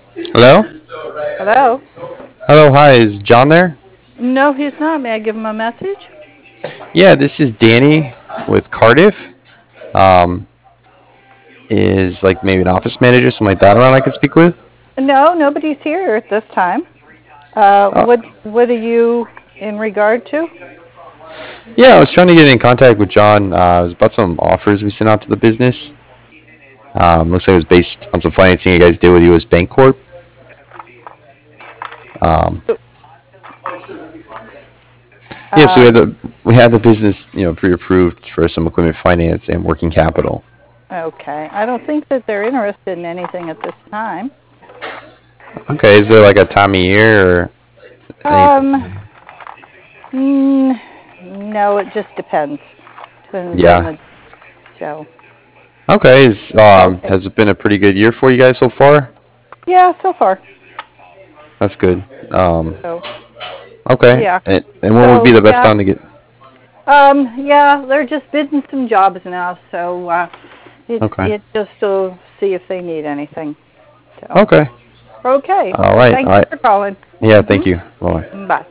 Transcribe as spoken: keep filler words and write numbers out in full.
Hello? Hello? Hello, hi, is John there? No, he's not. May I give him a message? Yeah, this is Danny with Cardiff. Um, is like maybe an office manager, something like that around I could speak with? No, nobody's here at this time. Uh, Uh, what what are you in regard to? yeah, I was trying to get in contact with John. Uh, it was about some offers we sent out to the business. Um, looks like it was based on some financing you guys did with U S Bank Corp. Um, yeah, so we had Um, the we had the business, you know, pre-approved for some equipment finance and working capital. okay. I don't think that they're interested in anything at this time. Okay, is there like a time of year or anything? Um, mm, no, it just depends. Depends on Yeah. the show. Okay, is um Okay. has it been a pretty good year for you guys so far? Yeah, so far. That's good. Um, So, okay. yeah. And, and when would be So, the best yeah. time to get? Um, yeah, they're just bidding some jobs now, so uh, it Okay. it just to see if they need anything. So, Okay. okay. All Well, right. All thank you right. for calling. Yeah. Hmm. Thank you. Bye. Bye.